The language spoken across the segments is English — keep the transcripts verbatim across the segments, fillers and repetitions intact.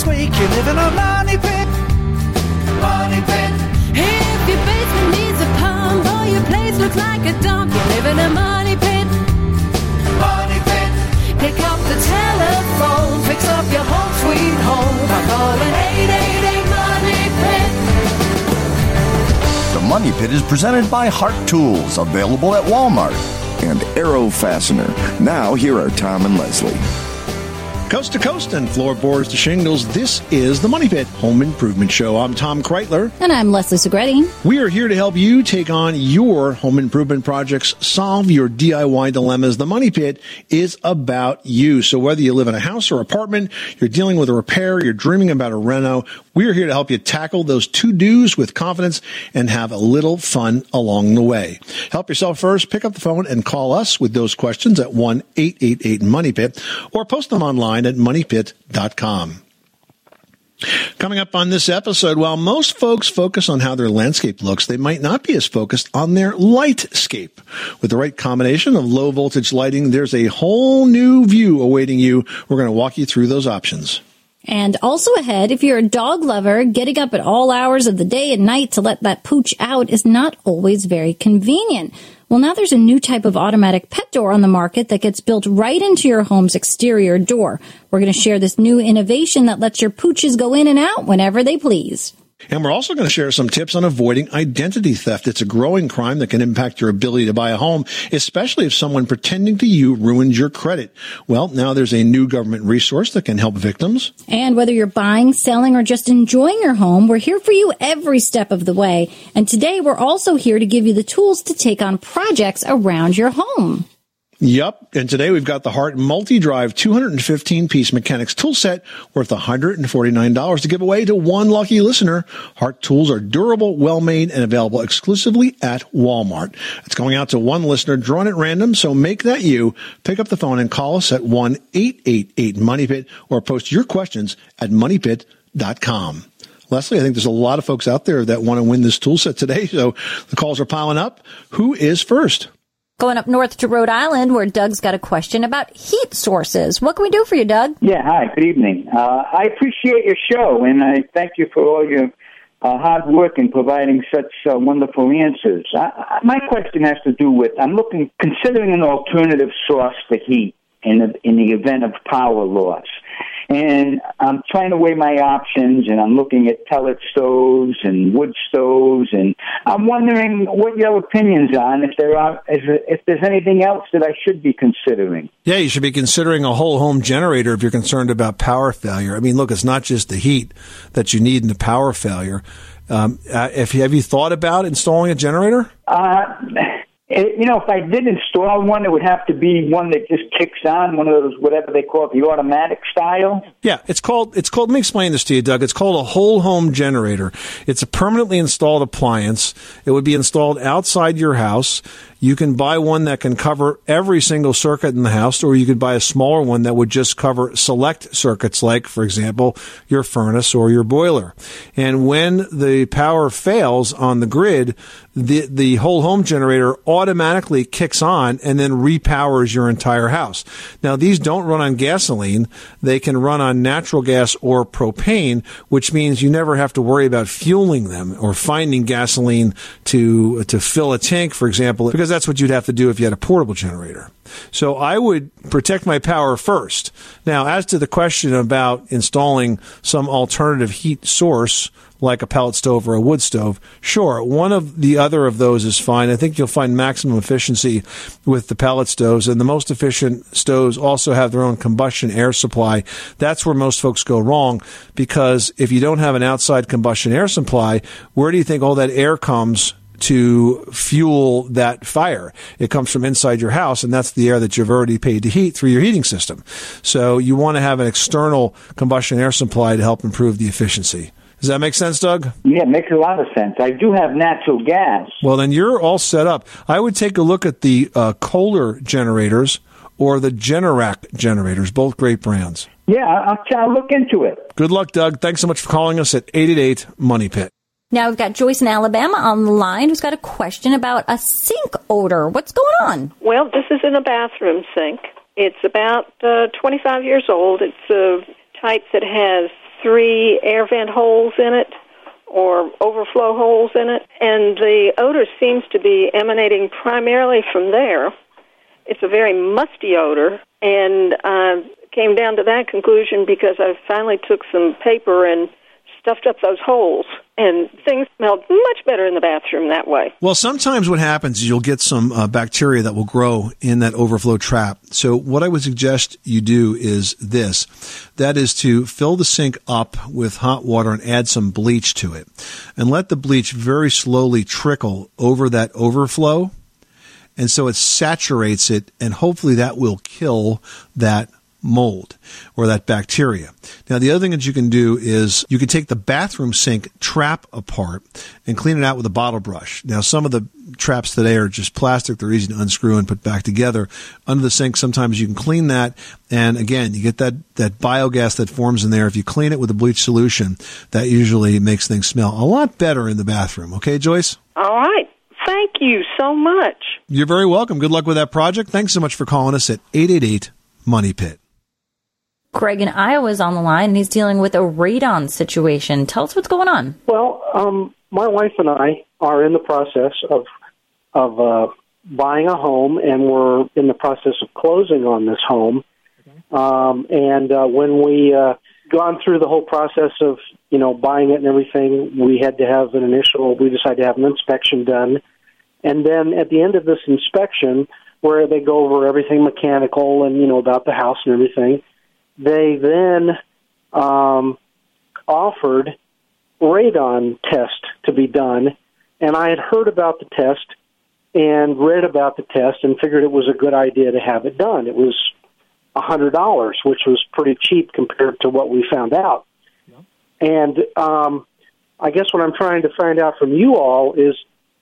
this week, you live in a money pit. Money pit. If your basement needs a pump or your place looks like a dump, you live in a money pit. Money pit. Pick up the telephone, fix up your home sweet home by calling eight eight eight money pit. The Money Pit is presented by Hart Tools, available at Walmart, and Aero Fastener. Now, here are Tom and Leslie. Coast to coast and floorboards to shingles, this is the Money Pit Home Improvement Show. I'm Tom Kreitler. And I'm Leslie Segretti. We are here to help you take on your home improvement projects, solve your D I Y dilemmas. The Money Pit is about you. So whether you live in a house or apartment, you're dealing with a repair, you're dreaming about a reno, we are here to help you tackle those to-dos with confidence and have a little fun along the way. Help yourself first. Pick up the phone and call us with those questions at one eight eight eight money pit or post them online at money pit dot com. Coming up on this episode, while most folks focus on how their landscape looks, they might not be as focused on their lightscape. With the right combination of low voltage lighting, there's a whole new view awaiting you. We're going to walk you through those options. And also ahead, if you're a dog lover, getting up at all hours of the day and night to let that pooch out is not always very convenient. Well, now there's a new type of automatic pet door on the market that gets built right into your home's exterior door. We're going to share this new innovation that lets your pooches go in and out whenever they please. And we're also going to share some tips on avoiding identity theft. It's a growing crime that can impact your ability to buy a home, especially if someone pretending to you ruins your credit. Well, now there's a new government resource that can help victims. And whether you're buying, selling, or just enjoying your home, we're here for you every step of the way. And today we're also here to give you the tools to take on projects around your home. Yep. And today we've got the Hart Multi-Drive two hundred fifteen piece mechanics tool set worth one hundred forty-nine dollars to give away to one lucky listener. Hart tools are durable, well-made, and available exclusively at Walmart. It's going out to one listener drawn at random, so make that you. Pick up the phone and call us at one eight eight eight money pit or post your questions at money pit dot com. Leslie, I think there's a lot of folks out there that want to win this tool set today, so the calls are piling up. Who is first? Going up north to Rhode Island, where Doug's got a question about heat sources. What can we do for you, Doug? Yeah, hi, good evening. Uh, I appreciate your show, and I thank you for all your uh, hard work in providing such uh, wonderful answers. I, I, my question has to do with, I'm looking, considering an alternative source for heat in the, in the event of power loss. And I'm trying to weigh my options, and I'm looking at pellet stoves and wood stoves, and I'm wondering what your opinions on if there are if there's anything else that I should be considering. Yeah, you should be considering a whole home generator if you're concerned about power failure. I mean, look, it's not just the heat that you need in the power failure. Um, uh, if have you thought about installing a generator? Uh It, you know, if I did install one, it would have to be one that just kicks on, one of those, whatever they call it, the automatic style. Yeah, it's called, it's called, let me explain this to you, Doug. It's called a whole home generator. It's a permanently installed appliance. It would be installed outside your house. You can buy one that can cover every single circuit in the house, or you could buy a smaller one that would just cover select circuits, like, for example, your furnace or your boiler. And when the power fails on the grid, the the whole home generator automatically kicks on and then repowers your entire house. Now, these don't run on gasoline. They can run on natural gas or propane, which means you never have to worry about fueling them or finding gasoline to to fill a tank, for example, because that's what you'd have to do if you had a portable generator. So I would protect my power first. Now, as to the question about installing some alternative heat source, like a pellet stove or a wood stove, sure, one of the other of those is fine. I think you'll find maximum efficiency with the pellet stoves, and the most efficient stoves also have their own combustion air supply. That's where most folks go wrong, because if you don't have an outside combustion air supply, where do you think all that air comes to fuel that fire? It comes from inside your house, and that's the air that you've already paid to heat through your heating system. So you want to have an external combustion air supply to help improve the efficiency. Does that make sense, Doug? Yeah, it makes a lot of sense. I do have natural gas. Well, then you're all set up. I would take a look at the uh, Kohler generators or the Generac generators, both great brands. Yeah, I'll, I'll look into it. Good luck, Doug. Thanks so much for calling us at eight eight eight money pit. Now we've got Joyce in Alabama on the line who's got a question about a sink odor. What's going on? Well, this is in a bathroom sink. It's about uh, twenty-five years old. It's a type that has three air vent holes in it or overflow holes in it, and the odor seems to be emanating primarily from there. It's a very musty odor, and uh, came down to that conclusion because I finally took some paper and stuffed up those holes, and things smelled much better in the bathroom that way. Well, sometimes what happens is you'll get some uh, bacteria that will grow in that overflow trap. So what I would suggest you do is this. That is to fill the sink up with hot water and add some bleach to it. And let the bleach very slowly trickle over that overflow. And so it saturates it, and hopefully that will kill that mold or that bacteria. Now, the other thing that you can do is you can take the bathroom sink trap apart and clean it out with a bottle brush. Now, some of the traps today are just plastic. They're easy to unscrew and put back together. Under the sink, sometimes you can clean that. And again, you get that, that biogas that forms in there. If you clean it with a bleach solution, that usually makes things smell a lot better in the bathroom. Okay, Joyce? All right. Thank you so much. You're very welcome. Good luck with that project. Thanks so much for calling us at eight eight eight Money Pit. Greg in Iowa is on the line, and he's dealing with a radon situation. Tell us what's going on. Well, um, my wife and I are in the process of of uh, buying a home, and we're in the process of closing on this home. Okay. Um, and uh, when we uh, gone through the whole process of you know buying it and everything, we had to have an initial. We decided to have an inspection done, and then at the end of this inspection, where they go over everything mechanical and you know about the house and everything. They then um, offered radon test to be done, and I had heard about the test and read about the test and figured it was a good idea to have it done. It was one hundred dollars, which was pretty cheap compared to what we found out. Yeah. And um, I guess what I'm trying to find out from you all is,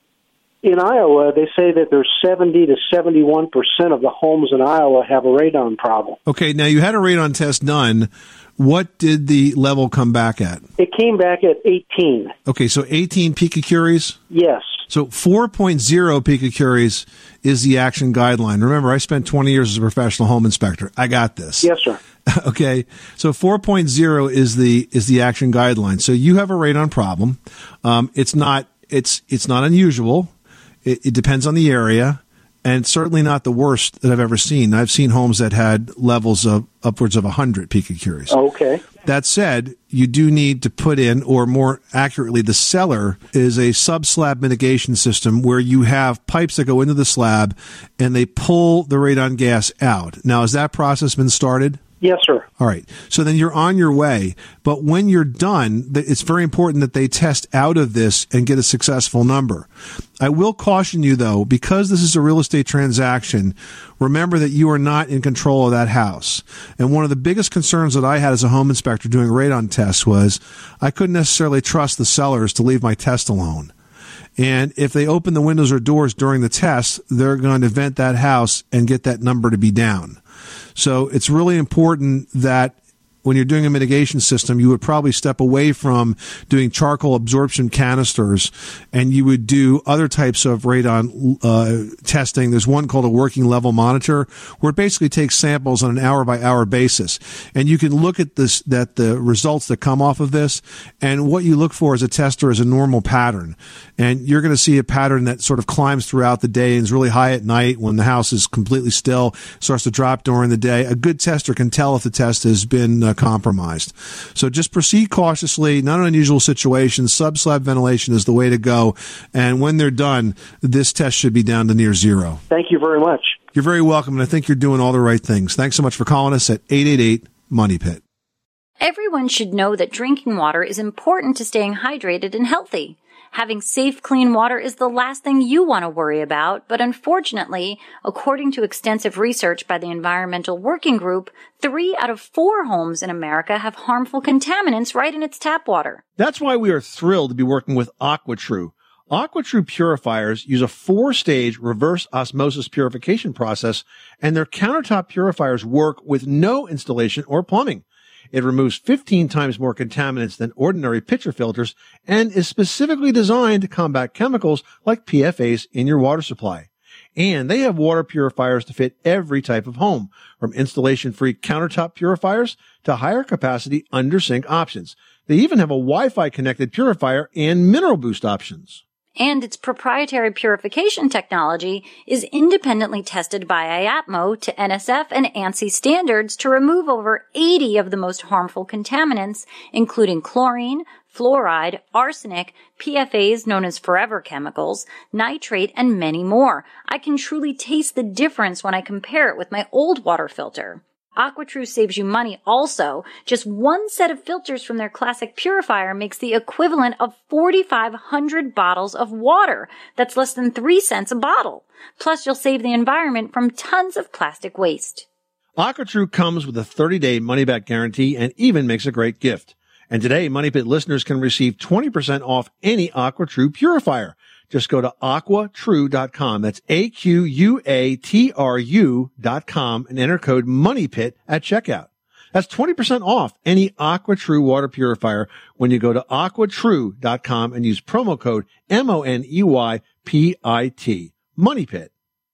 in Iowa, they say that there's seventy to seventy-one percent of the homes in Iowa have a radon problem. Okay, now you had a radon test done. What did the level come back at? It came back at eighteen. Okay, so eighteen picocuries? Yes. So four point oh picocuries is the action guideline. Remember, I spent twenty years as a professional home inspector. I got this. Yes, sir. Okay, so four point oh is the is the action guideline. So you have a radon problem. Um, it's not it's it's not unusual. It, it depends on the area, and it's certainly not the worst that I've ever seen. I've seen homes that had levels of upwards of one hundred picocuries. Okay. That said, you do need to put in, or more accurately, the seller is a sub-slab mitigation system where you have pipes that go into the slab and they pull the radon gas out. Now, has that process been started? Yes, sir. All right. So then you're on your way. But when you're done, it's very important that they test out of this and get a successful number. I will caution you, though, because this is a real estate transaction, remember that you are not in control of that house. And one of the biggest concerns that I had as a home inspector doing radon tests was I couldn't necessarily trust the sellers to leave my test alone. And if they open the windows or doors during the test, they're going to vent that house and get that number to be down. So it's really important that when you're doing a mitigation system, you would probably step away from doing charcoal absorption canisters, and you would do other types of radon uh, testing. There's one called a working level monitor, where it basically takes samples on an hour-by-hour basis, and you can look at this, that the results that come off of this, and what you look for as a tester is a normal pattern. And you're going to see a pattern that sort of climbs throughout the day and is really high at night when the house is completely still, starts to drop during the day. A good tester can tell if the test has been uh, compromised. So just proceed cautiously, not an unusual situation. Sub-slab ventilation is the way to go. And when they're done, this test should be down to near zero. Thank you very much. You're very welcome, and I think you're doing all the right things. Thanks so much for calling us at eight eight eight Money Pit. Everyone should know that drinking water is important to staying hydrated and healthy. Having safe, clean water is the last thing you want to worry about, but unfortunately, according to extensive research by the Environmental Working Group, three out of four homes in America have harmful contaminants right in its tap water. That's why we are thrilled to be working with AquaTrue. AquaTrue purifiers use a four-stage reverse osmosis purification process, and their countertop purifiers work with no installation or plumbing. It removes fifteen times more contaminants than ordinary pitcher filters and is specifically designed to combat chemicals like P F As in your water supply. And they have water purifiers to fit every type of home, from installation-free countertop purifiers to higher capacity under-sink options. They even have a Wi-Fi connected purifier and mineral boost options. And its proprietary purification technology is independently tested by I A P M O to N S F and ANSI standards to remove over eighty of the most harmful contaminants, including chlorine, fluoride, arsenic, P F As known as forever chemicals, nitrate, and many more. I can truly taste the difference when I compare it with my old water filter. AquaTrue saves you money also. Just one set of filters from their classic purifier makes the equivalent of forty-five hundred bottles of water. That's less than three cents a bottle. Plus, you'll save the environment from tons of plastic waste. AquaTrue comes with a thirty-day money-back guarantee and even makes a great gift. And today, Money Pit listeners can receive twenty percent off any AquaTrue purifier. Just go to aqua true dot com. That's A Q U A T R U dot com and enter code MONEYPIT at checkout. That's twenty percent off any AquaTrue water purifier when you go to aqua true dot com and use promo code M O N E Y P I T. MONEYPIT.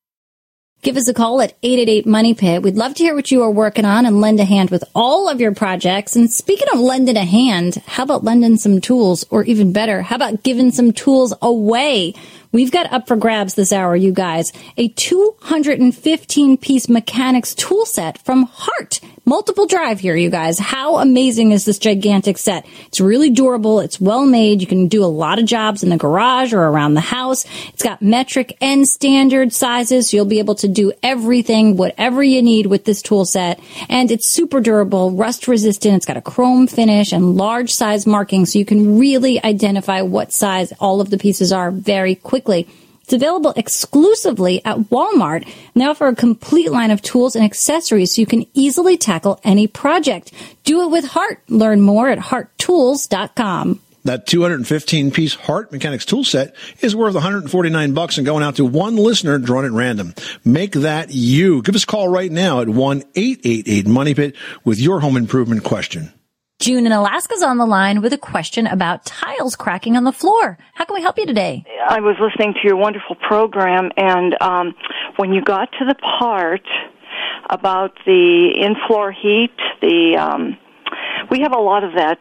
Give us a call at eight eight eight, MONEY PIT. We'd love to hear what you are working on and lend a hand with all of your projects. And speaking of lending a hand, how about lending some tools? Or even better, how about giving some tools away? We've got up for grabs this hour, you guys, a two hundred fifteen piece mechanics tool set from Hart. Multiple drive here, you guys. How amazing is this gigantic set? It's really durable. It's well made. You can do a lot of jobs in the garage or around the house. It's got metric and standard sizes, so you'll be able to do everything, whatever you need with this tool set. And it's super durable, rust resistant. It's got a chrome finish and large size markings, so you can really identify what size all of the pieces are very quickly. It's available exclusively at Walmart, and they offer a complete line of tools and accessories so you can easily tackle any project. Do it with Hart. Learn more at hart tools dot com. That two hundred fifteen piece Hart Mechanics tool set is worth one hundred forty-nine bucks and going out to one listener drawn at random. Make that you. Give us a call right now at one eight eight eight, MONEY PIT with your home improvement question. June in Alaska's on the line with a question about tiles cracking on the floor. How can we help you today? I was listening to your wonderful program, and um, when you got to the part about the in-floor heat, the um, we have a lot of that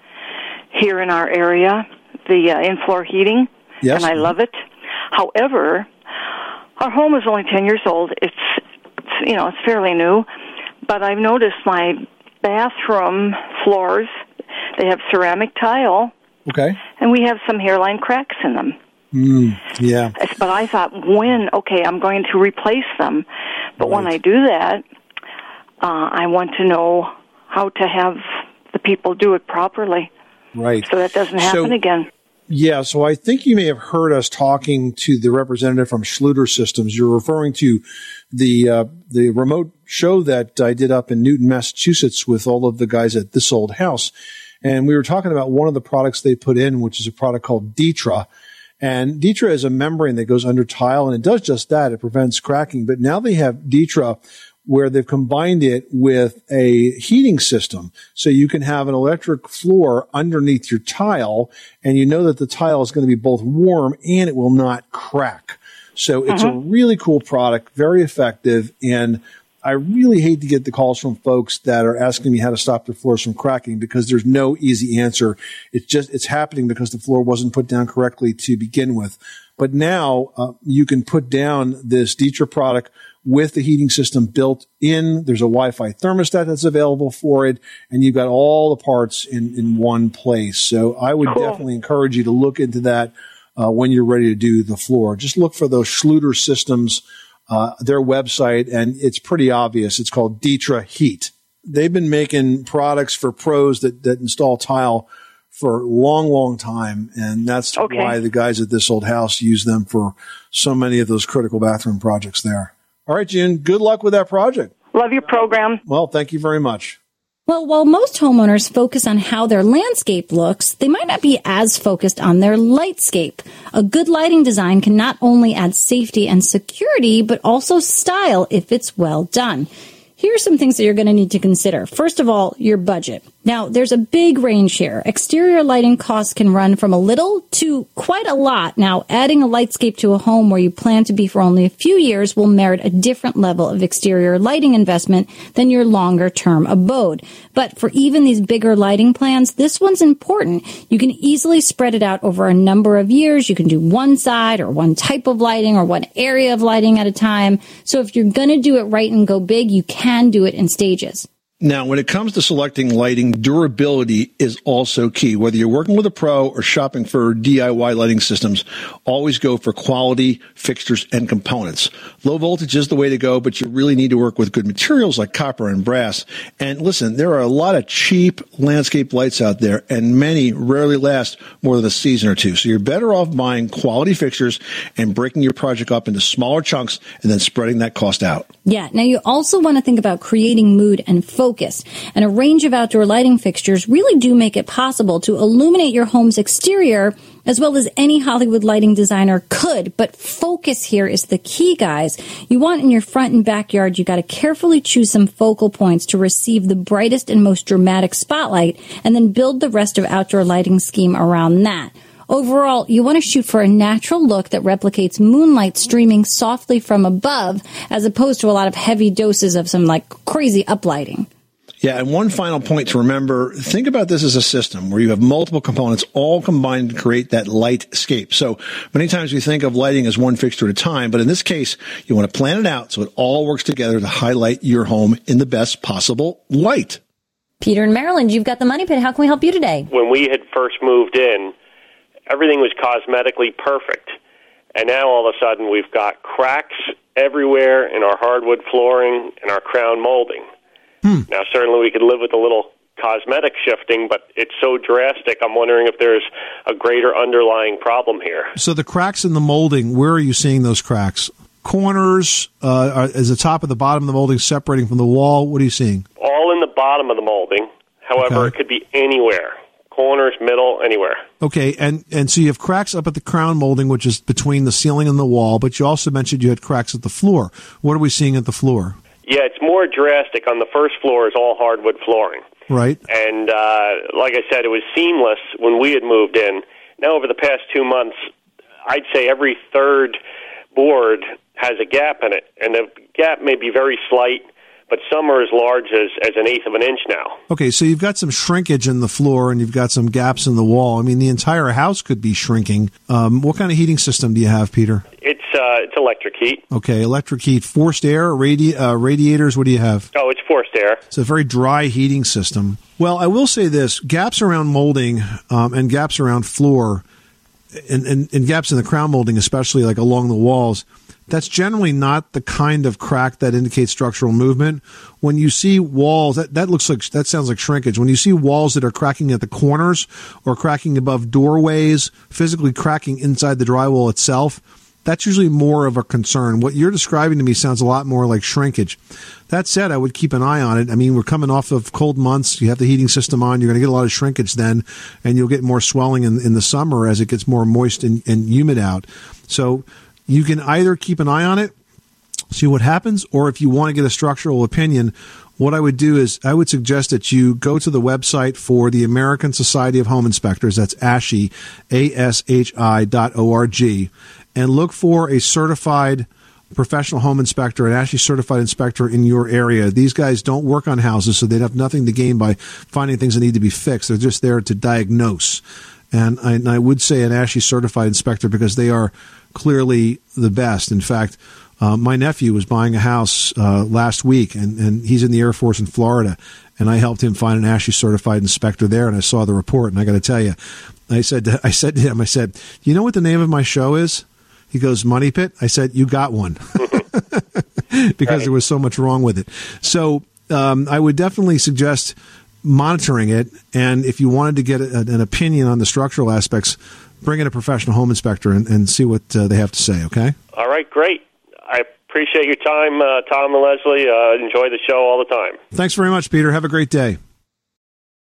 here in our area, the uh, in-floor heating, yes. And I love it. However, our home is only ten years old. It's, it's you know, it's fairly new, but I've noticed my bathroom floors, they have ceramic tile. Okay. And we have some hairline cracks in them. Mm, yeah. But I thought, when, okay, I'm going to replace them. But right. when I do that, uh, I want to know how to have the people do it properly. Right. So that doesn't happen so, again. Yeah, so I think you may have heard us talking to the representative from Schluter Systems. You're referring to the uh, the remote show that I did up in Newton, Massachusetts with all of the guys at This Old House. And we were talking about one of the products they put in, which is a product called Detra. And Detra is a membrane that goes under tile, and it does just that. It prevents cracking. But now they have Detra where they've combined it with a heating system. So you can have an electric floor underneath your tile, and you know that the tile is going to be both warm and it will not crack. So it's uh-huh. a really cool product, very effective, and I really hate to get the calls from folks that are asking me how to stop their floors from cracking, because there's no easy answer. It's just, it's happening because the floor wasn't put down correctly to begin with. But now uh, you can put down this Detra product with the heating system built in. There's a Wi-Fi thermostat that's available for it, and you've got all the parts in, in one place. So I would cool. definitely encourage you to look into that uh, when you're ready to do the floor. Just look for those Schluter Systems, uh, their website, and it's pretty obvious. It's called Detra Heat. They've been making products for pros that, that install tile for a long, long time, and that's okay. why the guys at This Old House use them for so many of those critical bathroom projects there. All right, June, good luck with that project. Love your program. Well, thank you very much. Well, while most homeowners focus on how their landscape looks, they might not be as focused on their lightscape. A good lighting design can not only add safety and security, but also style if it's well done. Here are some things that you're going to need to consider. First of all, your budget. Now, there's a big range here. Exterior lighting costs can run from a little to quite a lot. Now, adding a lightscape to a home where you plan to be for only a few years will merit a different level of exterior lighting investment than your longer-term abode. But for even these bigger lighting plans, this one's important. You can easily spread it out over a number of years. You can do one side or one type of lighting or one area of lighting at a time. So if you're going to do it right and go big, you can do it in stages. Now, when it comes to selecting lighting, durability is also key. Whether you're working with a pro or shopping for D I Y lighting systems, always go for quality fixtures and components. Low voltage is the way to go, but you really need to work with good materials like copper and brass. And listen, there are a lot of cheap landscape lights out there, and many rarely last more than a season or two. So you're better off buying quality fixtures and breaking your project up into smaller chunks and then spreading that cost out. Yeah. Now, you also want to think about creating mood and focus. And a range of outdoor lighting fixtures really do make it possible to illuminate your home's exterior as well as any Hollywood lighting designer could. But focus here is the key, guys. You want in your front and backyard, you got to carefully choose some focal points to receive the brightest and most dramatic spotlight, and then build the rest of outdoor lighting scheme around that. Overall, you want to shoot for a natural look that replicates moonlight streaming softly from above, as opposed to a lot of heavy doses of some like crazy uplighting. Yeah, and one final point to remember, think about this as a system where you have multiple components all combined to create that lightscape. So many times we think of lighting as one fixture at a time, but in this case, you want to plan it out so it all works together to highlight your home in the best possible light. Peter in Maryland, you've got the Money Pit. How can we help you today? When we had first moved in, everything was cosmetically perfect. And now all of a sudden we've got cracks everywhere in our hardwood flooring and our crown molding. Hmm. Now, certainly we could live with a little cosmetic shifting, but it's so drastic, I'm wondering if there's a greater underlying problem here. So the cracks in the molding, where are you seeing those cracks? Corners, uh, are, is the top of the bottom of the molding separating from the wall? What are you seeing? All in the bottom of the molding. However, okay. It could be anywhere. Corners, middle, anywhere. Okay, and, and so you have cracks up at the crown molding, which is between the ceiling and the wall, but you also mentioned you had cracks at the floor. What are we seeing at the floor? Yeah, it's more drastic. On the first floor is all hardwood flooring. Right. And uh, like I said, it was seamless when we had moved in. Now, over the past two months, I'd say every third board has a gap in it, and the gap may be very slight, but some are as large as, as an eighth of an inch now. Okay, so you've got some shrinkage in the floor and you've got some gaps in the wall. I mean, the entire house could be shrinking. Um, what kind of heating system do you have, Peter? It's uh, it's electric heat. Okay, electric heat. Forced air, radi- uh, radiators, what do you have? Oh, it's forced air. It's a very dry heating system. Well, I will say this, gaps around molding um, and gaps around floor and, and, and gaps in the crown molding, especially like along the walls, that's generally not the kind of crack that indicates structural movement. When you see walls, that, that looks like, that sounds like shrinkage. When you see walls that are cracking at the corners or cracking above doorways, physically cracking inside the drywall itself, that's usually more of a concern. What you're describing to me sounds a lot more like shrinkage. That said, I would keep an eye on it. I mean, we're coming off of cold months. You have the heating system on. You're going to get a lot of shrinkage then, and you'll get more swelling in, in the summer as it gets more moist and, and humid out. So you can either keep an eye on it, see what happens, or if you want to get a structural opinion, what I would do is I would suggest that you go to the website for the American Society of Home Inspectors, that's A S H I, A S H I dot O R G, and look for a certified professional home inspector, an A S H I certified inspector in your area. These guys don't work on houses, so they'd have nothing to gain by finding things that need to be fixed. They're just there to diagnose. And I, and I would say an A S H I certified inspector because they are clearly the best. In fact, uh, my nephew was buying a house uh, last week, and, and he's in the Air Force in Florida, and I helped him find an A S H I certified inspector there, and I saw the report, and I got to tell you, I said to, I said to him, I said, you know what the name of my show is? He goes, Money Pit. I said, you got one, because right. There was so much wrong with it. So um, I would definitely suggest monitoring it, and if you wanted to get a, an opinion on the structural aspects, bring in a professional home inspector and, and see what uh, they have to say, okay? All right, great. I appreciate your time, uh, Tom and Leslie. Uh, enjoy the show all the time. Thanks very much, Peter. Have a great day.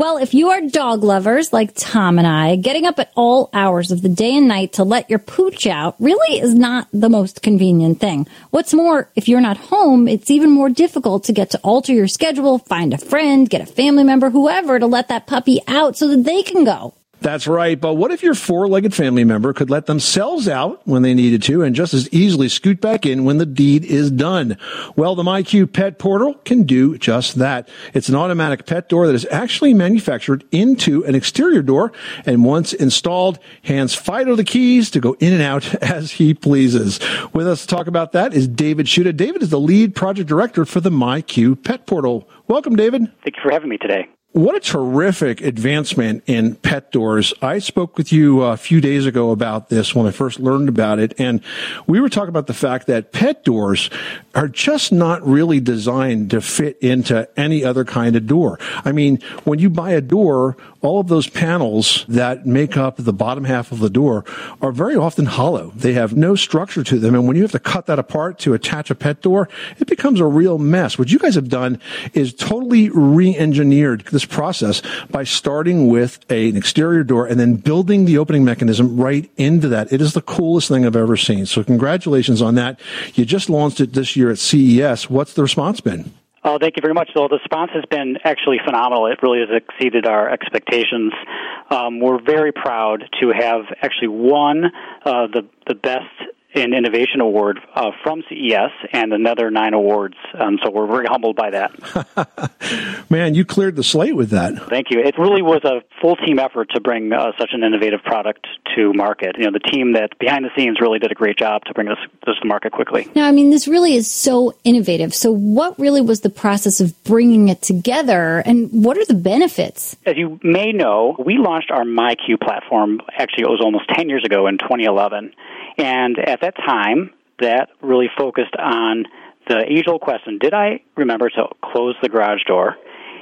Well, if you are dog lovers like Tom and I, getting up at all hours of the day and night to let your pooch out really is not the most convenient thing. What's more, if you're not home, it's even more difficult to get to alter your schedule, find a friend, get a family member, whoever, to let that puppy out so that they can go. That's right. But what if your four-legged family member could let themselves out when they needed to and just as easily scoot back in when the deed is done? Well, the MyQ Pet Portal can do just that. It's an automatic pet door that is actually manufactured into an exterior door, and once installed, hands Fido the keys to go in and out as he pleases. With us to talk about that is David Schuta. David is the lead project director for the MyQ Pet Portal. Welcome, David. Thank you for having me today. What a terrific advancement in pet doors. I spoke with you a few days ago about this when I first learned about it, and we were talking about the fact that pet doors are just not really designed to fit into any other kind of door. I mean, when you buy a door, all of those panels that make up the bottom half of the door are very often hollow. They have no structure to them, and when you have to cut that apart to attach a pet door, it becomes a real mess. What you guys have done is totally re-engineered this process by starting with a, an exterior door and then building the opening mechanism right into that. It is the coolest thing I've ever seen. So congratulations on that. You just launched it this year at C E S. What's the response been? Oh, thank you very much. So the response has been actually phenomenal. It really has exceeded our expectations. Um, we're very proud to have actually won uh, the the best in innovation award uh, from C E S and another nine awards. Um, so we're very humbled by that. Man, you cleared the slate with that. Thank you. It really was a full team effort to bring uh, such an innovative product to market. You know, the team that behind the scenes really did a great job to bring this, this to market quickly. Now, I mean, this really is so innovative. So what really was the process of bringing it together, and what are the benefits? As you may know, we launched our MyQ platform, actually it was almost ten years ago in twenty eleven. And at that time, that really focused on the age-old question, did I remember to close the garage door?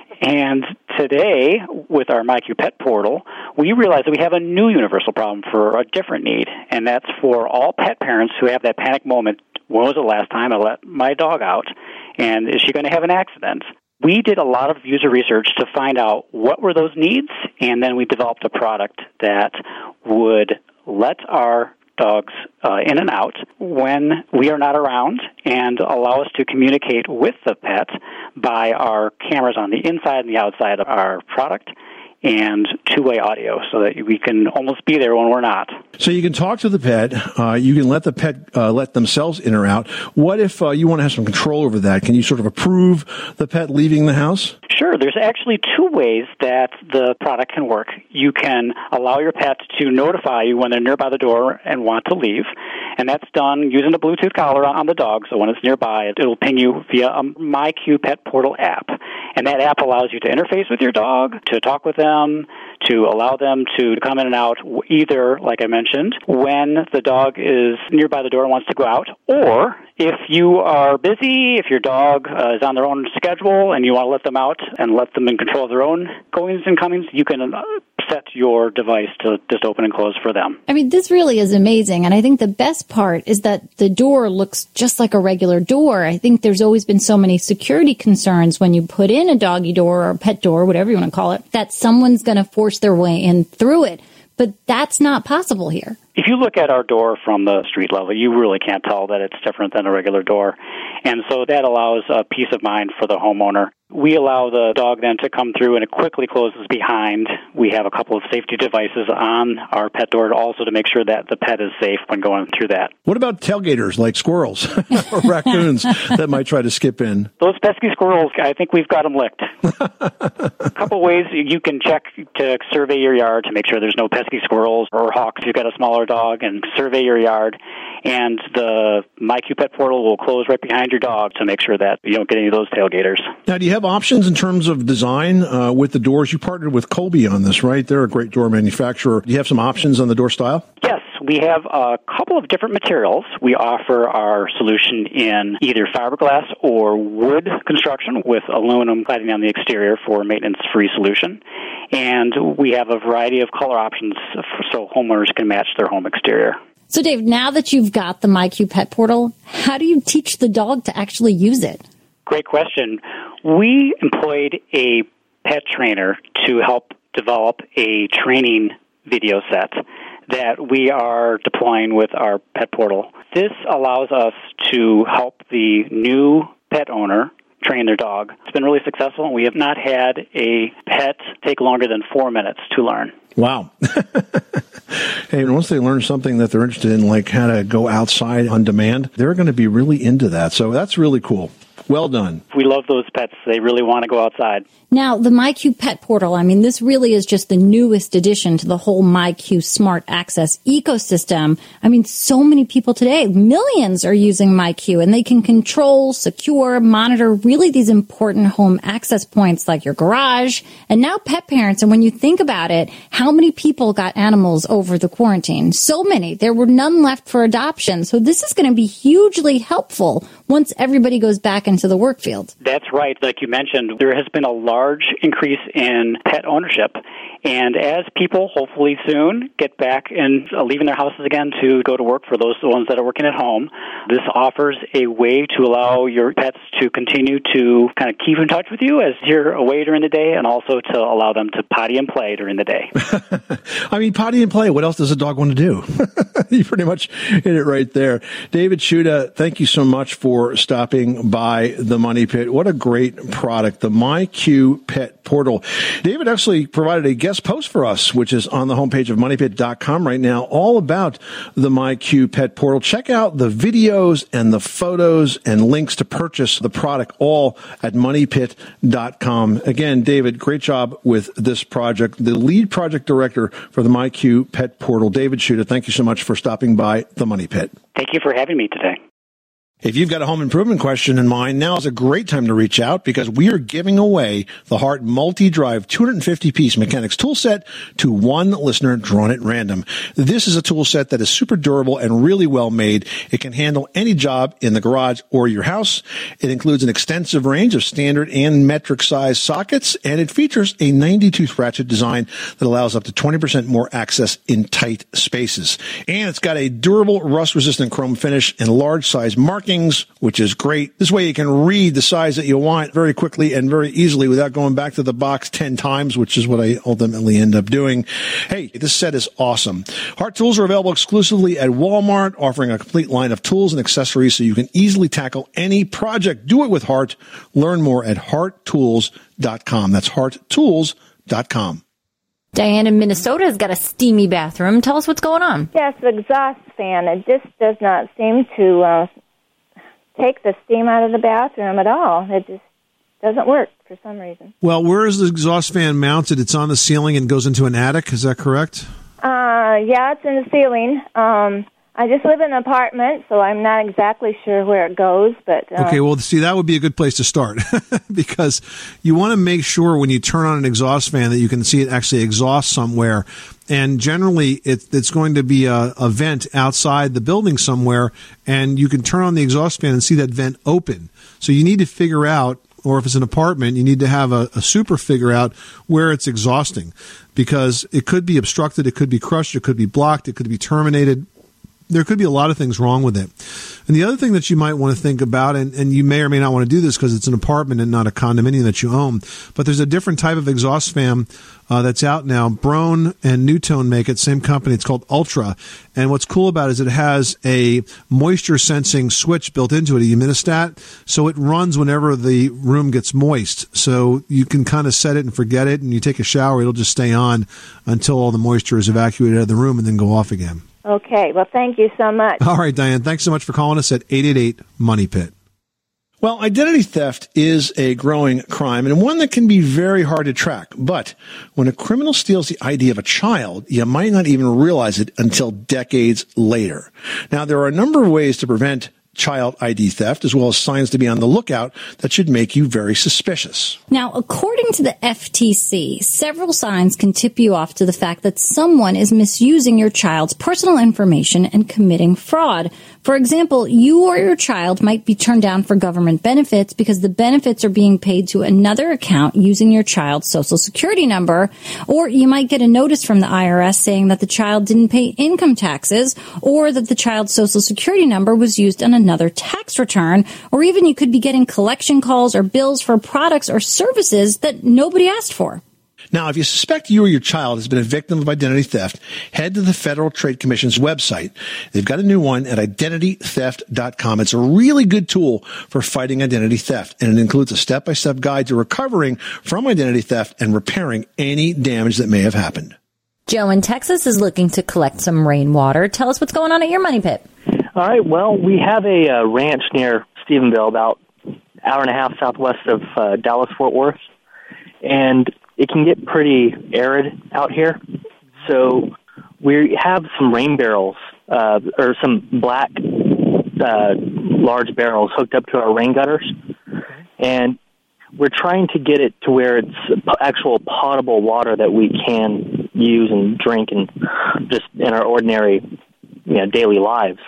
And today, with our MyQ Pet Portal, we realize that we have a new universal problem for a different need, and that's for all pet parents who have that panic moment, when was the last time I let my dog out, and is she going to have an accident? We did a lot of user research to find out what were those needs, and then we developed a product that would let our dogs uh, in and out when we are not around and allow us to communicate with the pet by our cameras on the inside and the outside of our product and two-way audio so that we can almost be there when we're not. So you can talk to the pet. Uh, you can let the pet uh, let themselves in or out. What if uh, you want to have some control over that? Can you sort of approve the pet leaving the house? Sure. There's actually two ways that the product can work. You can allow your pet to notify you when they're nearby the door and want to leave, and that's done using the Bluetooth collar on the dog, so when it's nearby, it'll ping you via a MyQ Pet Portal app. And that app allows you to interface with your dog, to talk with them, to allow them to come in and out either, like I mentioned, when the dog is nearby the door and wants to go out, or if you are busy, if your dog uh, is on their own schedule and you want to let them out and let them in control of their own goings and comings, you can uh, set your device to just open and close for them. I mean, this really is amazing. And I think the best part is that the door looks just like a regular door. I think there's always been so many security concerns when you put in a doggy door or a pet door, whatever you want to call it, that someone's going to force their way in through it. But that's not possible here. If you look at our door from the street level, you really can't tell that it's different than a regular door. And so that allows a peace of mind for the homeowner. We allow the dog then to come through and it quickly closes behind. We have a couple of safety devices on our pet door also to make sure that the pet is safe when going through that. What about tailgaters like squirrels or raccoons that might try to skip in? Those pesky squirrels, I think we've got them licked. A couple ways you can check to survey your yard to make sure there's no pesky squirrels or hawks if you've got a smaller dog, and survey your yard. And the MyQ Pet Portal will close right behind your dog to make sure that you don't get any of those tailgaters. Now, do you have options in terms of design uh, with the doors? You partnered with Colby on this, right? They're a great door manufacturer. Do you have some options on the door style? Yes, we have a couple of different materials. We offer our solution in either fiberglass or wood construction with aluminum cladding on the exterior for a maintenance-free solution. And we have a variety of color options so homeowners can match their home exterior. So, Dave, now that you've got the MyQ Pet Portal, how do you teach the dog to actually use it? Great question. We employed a pet trainer to help develop a training video set that we are deploying with our pet portal. This allows us to help the new pet owner train their dog. It's been really successful, and we have not had a pet take longer than four minutes to learn. Wow. Hey, and once they learn something that they're interested in, like how to go outside on demand, they're going to be really into that. So that's really cool. Well done. We love those pets. They really want to go outside. Now, the MyQ Pet Portal, I mean, this really is just the newest addition to the whole MyQ Smart Access ecosystem. I mean, so many people today, millions are using MyQ, and they can control, secure, monitor really these important home access points like your garage and now pet parents. And when you think about it, how many people got animals over the quarantine? So many. There were none left for adoption. So this is going to be hugely helpful once everybody goes back into the work field. That's right. Like you mentioned, there has been a large increase in pet ownership. And as people, hopefully soon, get back and uh, leaving their houses again to go to work, for those ones that are working at home, this offers a way to allow your pets to continue to kind of keep in touch with you as you're away during the day, and also to allow them to potty and play during the day. I mean, potty and play. What else does a dog want to do? You pretty much hit it right there. David Shuda, thank you so much for stopping by the Money Pit. What a great product, the MyQ Pet Portal. David actually provided a guest post for us, which is on the homepage of money pit dot com right now, all about the MyQ Pet Portal. Check out the videos and the photos and links to purchase the product, all at money pit dot com. Again, David, great job with this project. The lead project director for the MyQ Pet Portal, David Shuda, thank you so much for stopping by the Money Pit. Thank you for having me today. If you've got a home improvement question in mind, now is a great time to reach out, because we are giving away the Hart Multi-Drive two hundred fifty piece mechanics tool set to one listener drawn at random. This is a tool set that is super durable and really well made. It can handle any job in the garage or your house. It includes an extensive range of standard and metric size sockets, and it features a ninety tooth ratchet design that allows up to twenty percent more access in tight spaces. And it's got a durable rust-resistant chrome finish and large size markings, which is great. This way you can read the size that you want very quickly and very easily without going back to the box ten times, which is what I ultimately end up doing. Hey, this set is awesome. Hart tools are available exclusively at Walmart, offering a complete line of tools and accessories so you can easily tackle any project. Do it with Hart. Learn more at hart tools dot com. That's hart tools dot com. Diane in Minnesota has got a steamy bathroom. Tell us what's going on. Yes, the exhaust fan. It just does not seem to uh, take the steam out of the bathroom at all. It just doesn't work for some reason. Well, where is the exhaust fan mounted? It's on the ceiling and goes into an attic. Is that correct? Uh, yeah, it's in the ceiling. Um, I just live in an apartment, so I'm not exactly sure where it goes. But uh, okay, well, see, that would be a good place to start because you want to make sure when you turn on an exhaust fan that you can see it actually exhaust somewhere. And generally, it, it's going to be a, a vent outside the building somewhere, and you can turn on the exhaust fan and see that vent open. So you need to figure out, or if it's an apartment, you need to have a, a super figure out where it's exhausting, because it could be obstructed, it could be crushed, it could be blocked, it could be terminated. There could be a lot of things wrong with it. And the other thing that you might want to think about, and, and you may or may not want to do this because it's an apartment and not a condominium that you own, but there's a different type of exhaust fan uh, that's out now. Broan and Newtone make it, same company. It's called Ultra. And what's cool about it is it has a moisture sensing switch built into it, a humidistat, so it runs whenever the room gets moist. So you can kind of set it and forget it, and you take a shower, it'll just stay on until all the moisture is evacuated out of the room and then go off again. Okay, well, thank you so much. All right, Diane, thanks so much for calling us at eight eight eight, money pit. Well, identity theft is a growing crime, and one that can be very hard to track. But when a criminal steals the I D of a child, you might not even realize it until decades later. Now, there are a number of ways to prevent child I D theft, as well as signs to be on the lookout that should make you very suspicious. Now, according to the F T C, several signs can tip you off to the fact that someone is misusing your child's personal information and committing fraud. For example, you or your child might be turned down for government benefits because the benefits are being paid to another account using your child's social security number, or you might get a notice from the I R S saying that the child didn't pay income taxes, or that the child's social security number was used on another another tax return, or even you could be getting collection calls or bills for products or services that nobody asked for. Now, if you suspect you or your child has been a victim of identity theft, head to the Federal Trade Commission's website. They've got a new one at identity theft dot com. It's a really good tool for fighting identity theft, and it includes a step-by-step guide to recovering from identity theft and repairing any damage that may have happened. Joe in Texas is looking to collect some rainwater. Tell us what's going on at your money pit. All right. Well, we have a uh, ranch near Stephenville, about an hour and a half southwest of uh, Dallas-Fort Worth, and it can get pretty arid out here. So we have some rain barrels, uh, or some black uh, large barrels hooked up to our rain gutters, and we're trying to get it to where it's actual potable water that we can use and drink and just in our ordinary, you know, daily lives.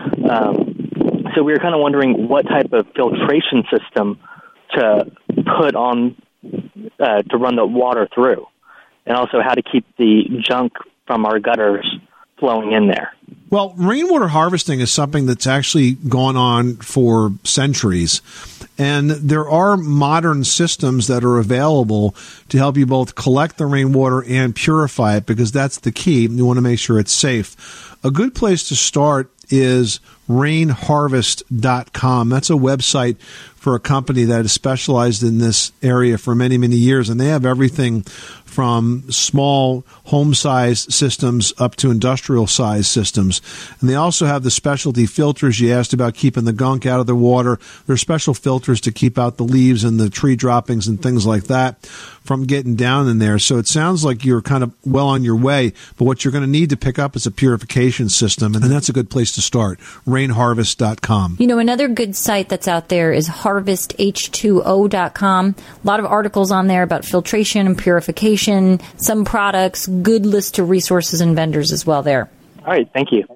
Um, so we were kind of wondering what type of filtration system to put on uh, to run the water through, and also how to keep the junk from our gutters flowing in there. Well, rainwater harvesting is something that's actually gone on for centuries. And there are modern systems that are available to help you both collect the rainwater and purify it, because that's the key. You want to make sure it's safe. A good place to start is rain harvest dot com. That's a website for a company that has specialized in this area for many, many years. And they have everything from small home-sized systems up to industrial-sized systems. And they also have the specialty filters. You asked about keeping the gunk out of the water. There are special filters to keep out the leaves and the tree droppings and things like that from getting down in there. So it sounds like you're kind of well on your way, but what you're going to need to pick up is a purification system, and that's a good place to start, rain harvest dot com. You know, another good site that's out there is harvest H two O dot com. A lot of articles on there about filtration and purification, some products, good list of resources and vendors as well there. All right, thank you.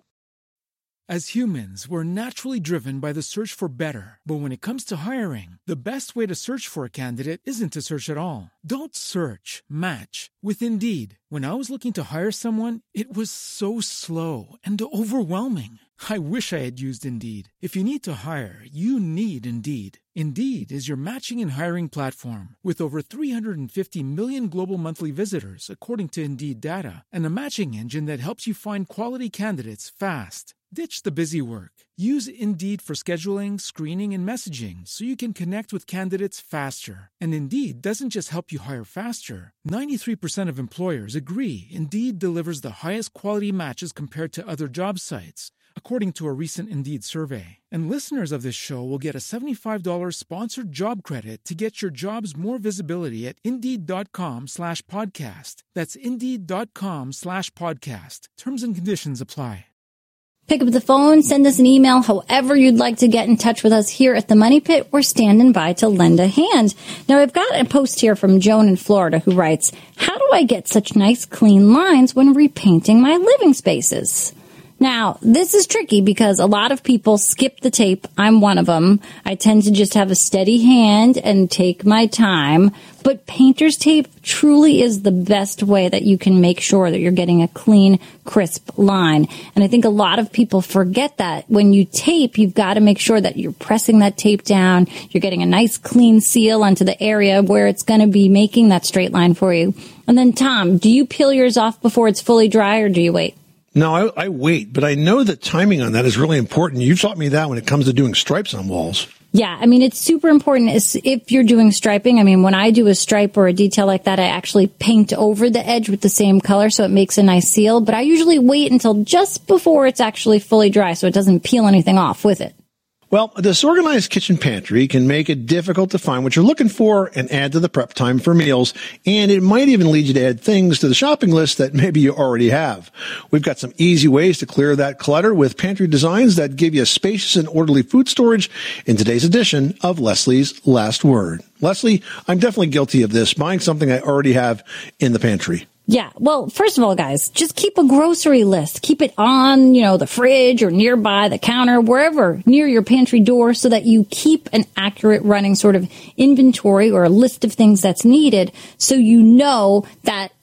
As humans, we're naturally driven by the search for better. But when it comes to hiring, the best way to search for a candidate isn't to search at all. Don't search, match with Indeed. When I was looking to hire someone, it was so slow and overwhelming. I wish I had used Indeed. If you need to hire, you need Indeed. Indeed is your matching and hiring platform with over three hundred fifty million global monthly visitors, according to Indeed data, and a matching engine that helps you find quality candidates fast. Ditch the busy work. Use Indeed for scheduling, screening, and messaging so you can connect with candidates faster. And Indeed doesn't just help you hire faster. ninety-three percent of employers agree Indeed delivers the highest quality matches compared to other job sites, according to a recent Indeed survey. And listeners of this show will get a seventy-five dollars sponsored job credit to get your jobs more visibility at Indeed.com slash podcast. That's Indeed.com slash podcast. Terms and conditions apply. Pick up the phone, send us an email, however you'd like to get in touch with us here at the Money Pit. We're standing by to lend a hand. Now, I've got a post here from Joan in Florida who writes, how do I get such nice clean lines when repainting my living spaces? Now, this is tricky because a lot of people skip the tape. I'm one of them. I tend to just have a steady hand and take my time. But painter's tape truly is the best way that you can make sure that you're getting a clean, crisp line. And I think a lot of people forget that. When you tape, you've got to make sure that you're pressing that tape down. You're getting a nice, clean seal onto the area where it's going to be making that straight line for you. And then, Tom, do you peel yours off before it's fully dry, or do you wait? No, I, I wait, but I know that timing on that is really important. You taught me that when it comes to doing stripes on walls. Yeah, I mean, it's super important if you're doing striping. I mean, when I do a stripe or a detail like that, I actually paint over the edge with the same color so it makes a nice seal. But I usually wait until just before it's actually fully dry so it doesn't peel anything off with it. Well, a disorganized kitchen pantry can make it difficult to find what you're looking for and add to the prep time for meals, and it might even lead you to add things to the shopping list that maybe you already have. We've got some easy ways to clear that clutter with pantry designs that give you spacious and orderly food storage in today's edition of Leslie's Last Word. Leslie, I'm definitely guilty of this, buying something I already have in the pantry. Yeah. Well, first of all, guys, just keep a grocery list. Keep it on, you know, the fridge or nearby the counter, wherever near your pantry door, so that you keep an accurate running sort of inventory or a list of things that's needed. So you know that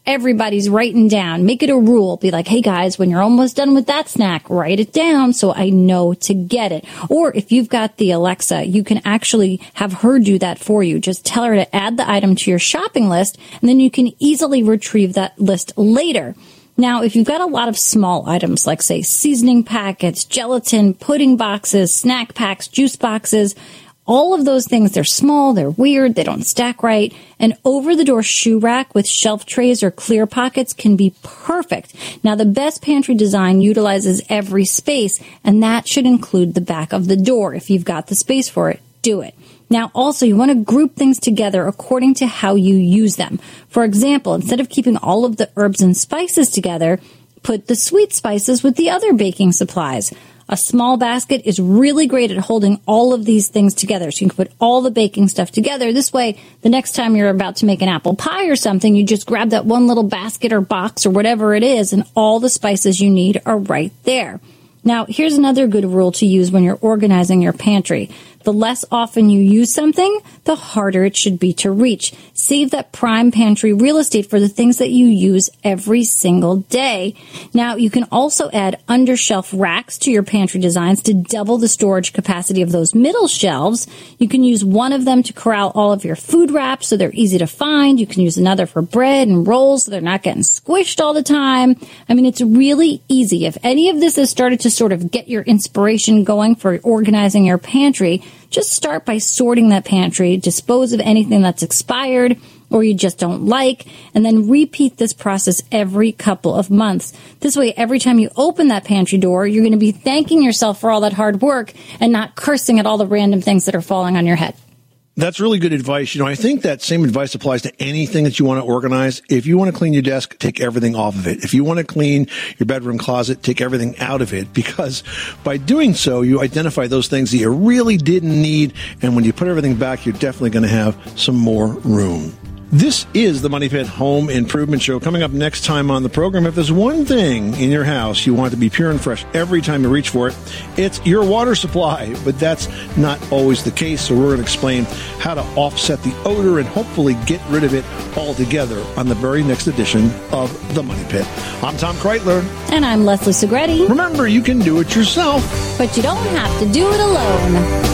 everybody's writing down. Make it a rule. Be like, hey guys, when you're almost done with that snack, write it down so I know to get it. Or if you've got the Alexa, you can actually have her do that for you. Just tell her to add the item to your shopping list, and then you can easily retrieve that list later. Now, if you've got a lot of small items, like, say, seasoning packets, gelatin, pudding boxes, snack packs, juice boxes, all of those things, they're small, they're weird, they don't stack right. An over-the-door shoe rack with shelf trays or clear pockets can be perfect. Now, the best pantry design utilizes every space, and that should include the back of the door. If you've got the space for it, do it. Now, also, you want to group things together according to how you use them. For example, instead of keeping all of the herbs and spices together, put the sweet spices with the other baking supplies. A small basket is really great at holding all of these things together. So you can put all the baking stuff together. This way, the next time you're about to make an apple pie or something, you just grab that one little basket or box or whatever it is, and all the spices you need are right there. Now, here's another good rule to use when you're organizing your pantry. The less often you use something, the harder it should be to reach. Save that prime pantry real estate for the things that you use every single day. Now, you can also add undershelf racks to your pantry designs to double the storage capacity of those middle shelves. You can use one of them to corral all of your food wraps so they're easy to find. You can use another for bread and rolls so they're not getting squished all the time. I mean, it's really easy. If any of this has started to sort of get your inspiration going for organizing your pantry, just start by sorting that pantry, dispose of anything that's expired or you just don't like, and then repeat this process every couple of months. This way, every time you open that pantry door, you're going to be thanking yourself for all that hard work and not cursing at all the random things that are falling on your head. That's really good advice. You know, I think that same advice applies to anything that you want to organize. If you want to clean your desk, take everything off of it. If you want to clean your bedroom closet, take everything out of it, because by doing so, you identify those things that you really didn't need. And when you put everything back, you're definitely going to have some more room. This is the Money Pit Home Improvement Show. Coming up next time on the program, if there's one thing in your house you want to be pure and fresh every time you reach for it, it's your water supply. But that's not always the case, so we're going to explain how to offset the odor and hopefully get rid of it altogether on the very next edition of the Money Pit. I'm Tom Kreitler. And I'm Leslie Segretti. Remember, you can do it yourself, but you don't have to do it alone.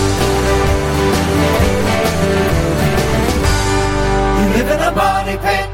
Live in a money pit.